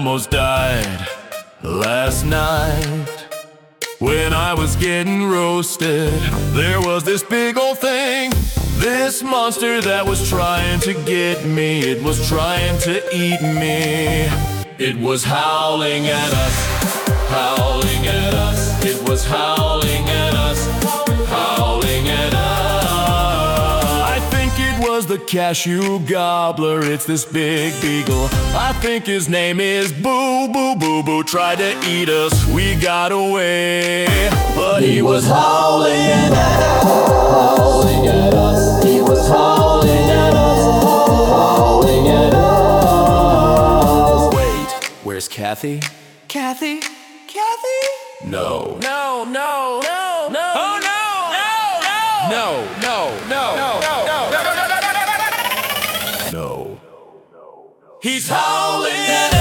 almost died last night when I was getting roasted. There was this big old thing, this monster that was trying to get me. It was trying to eat me. It was howling at us, howling at us. It was howling at us, howling at us. I think it was the cashew gobbler. It's this big beagle. I think his name is Boo Boo Boo Boo. Tried to eat us, we got away, but he was howling at us, howling at us. He was howling at us, howling at us. Wait, where's Kathy? Kathy? Kathy? No. No, no, no, no. Oh no! No, no, no, no, no, no, no, no, no, no, no, no, no. No. He's howling at us.